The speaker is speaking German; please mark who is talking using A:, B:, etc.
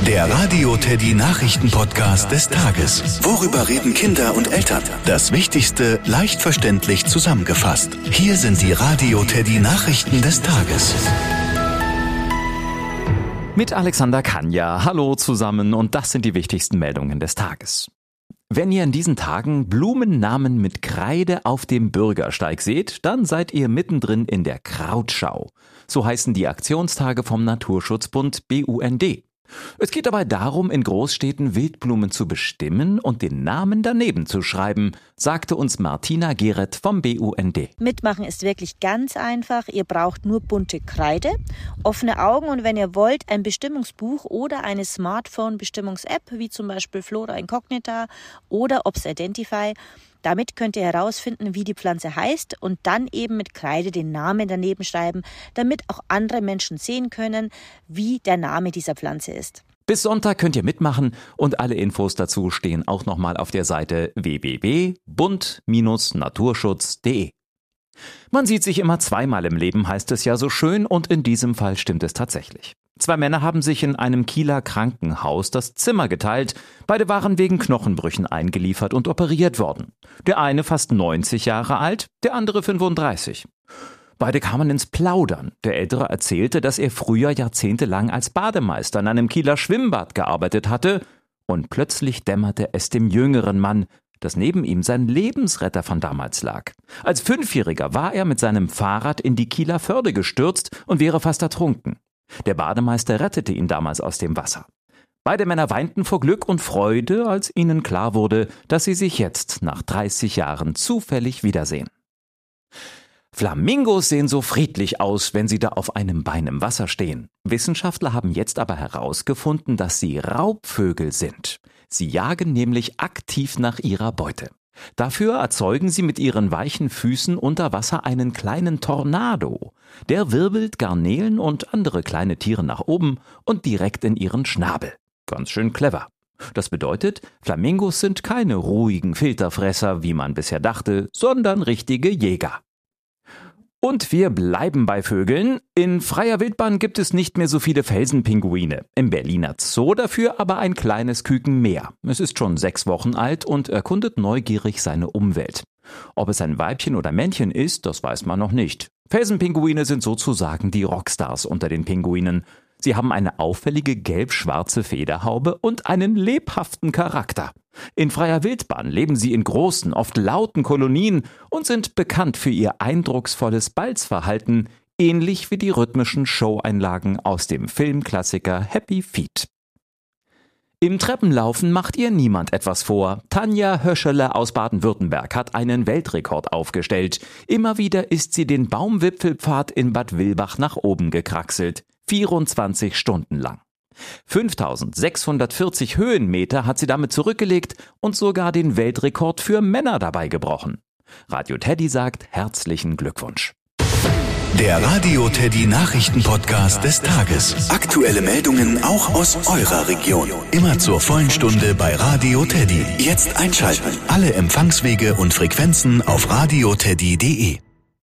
A: Der Radio Teddy Nachrichten-Podcast des Tages. Worüber reden Kinder und Eltern? Das Wichtigste leicht verständlich zusammengefasst. Hier sind die Radio Teddy Nachrichten des Tages.
B: Mit Alexander Kanja. Hallo zusammen und das sind die wichtigsten Meldungen des Tages. Wenn ihr in diesen Tagen Blumennamen mit Kreide auf dem Bürgersteig seht, dann seid ihr mittendrin in der Krautschau. So heißen die Aktionstage vom Naturschutzbund BUND. Es geht dabei darum, in Großstädten Wildblumen zu bestimmen und den Namen daneben zu schreiben, sagte uns Martina Geret vom BUND.
C: Mitmachen ist wirklich ganz einfach. Ihr braucht nur bunte Kreide, offene Augen und wenn ihr wollt, ein Bestimmungsbuch oder eine Smartphone-Bestimmungs-App, wie zum Beispiel Flora Incognita oder Ops Identify. Damit könnt ihr herausfinden, wie die Pflanze heißt und dann eben mit Kreide den Namen daneben schreiben, damit auch andere Menschen sehen können, wie der Name dieser Pflanze ist.
B: Bis Sonntag könnt ihr mitmachen und alle Infos dazu stehen auch nochmal auf der Seite www.bund-naturschutz.de. Man sieht sich immer zweimal im Leben, heißt es ja so schön, und in diesem Fall stimmt es tatsächlich. 2 Männer haben sich in einem Kieler Krankenhaus das Zimmer geteilt. Beide waren wegen Knochenbrüchen eingeliefert und operiert worden. Der eine fast 90 Jahre alt, der andere 35. Beide kamen ins Plaudern. Der Ältere erzählte, dass er früher jahrzehntelang als Bademeister in einem Kieler Schwimmbad gearbeitet hatte. Und plötzlich dämmerte es dem jüngeren Mann, dass neben ihm sein Lebensretter von damals lag. Als 5-Jähriger war er mit seinem Fahrrad in die Kieler Förde gestürzt und wäre fast ertrunken. Der Bademeister rettete ihn damals aus dem Wasser. Beide Männer weinten vor Glück und Freude, als ihnen klar wurde, dass sie sich jetzt nach 30 Jahren zufällig wiedersehen. Flamingos sehen so friedlich aus, wenn sie da auf einem Bein im Wasser stehen. Wissenschaftler haben jetzt aber herausgefunden, dass sie Raubvögel sind. Sie jagen nämlich aktiv nach ihrer Beute. Dafür erzeugen sie mit ihren weichen Füßen unter Wasser einen kleinen Tornado. Der wirbelt Garnelen und andere kleine Tiere nach oben und direkt in ihren Schnabel. Ganz schön clever. Das bedeutet, Flamingos sind keine ruhigen Filterfresser, wie man bisher dachte, sondern richtige Jäger. Und wir bleiben bei Vögeln. In freier Wildbahn gibt es nicht mehr so viele Felsenpinguine. Im Berliner Zoo dafür aber ein kleines Küken mehr. Es ist schon 6 Wochen alt und erkundet neugierig seine Umwelt. Ob es ein Weibchen oder Männchen ist, das weiß man noch nicht. Felsenpinguine sind sozusagen die Rockstars unter den Pinguinen. Sie haben eine auffällige gelb-schwarze Federhaube und einen lebhaften Charakter. In freier Wildbahn leben sie in großen, oft lauten Kolonien und sind bekannt für ihr eindrucksvolles Balzverhalten, ähnlich wie die rhythmischen Showeinlagen aus dem Filmklassiker Happy Feet. Im Treppenlaufen macht ihr niemand etwas vor. Tanja Höschele aus Baden-Württemberg hat einen Weltrekord aufgestellt. Immer wieder ist sie den Baumwipfelpfad in Bad Wilbach nach oben gekraxelt. 24 Stunden lang. 5640 Höhenmeter hat sie damit zurückgelegt und sogar den Weltrekord für Männer dabei gebrochen. Radio Teddy sagt herzlichen Glückwunsch.
A: Der Radio Teddy Nachrichten-Podcast des Tages. Aktuelle Meldungen auch aus eurer Region. Immer zur vollen Stunde bei Radio Teddy. Jetzt einschalten. Alle Empfangswege und Frequenzen auf radioteddy.de.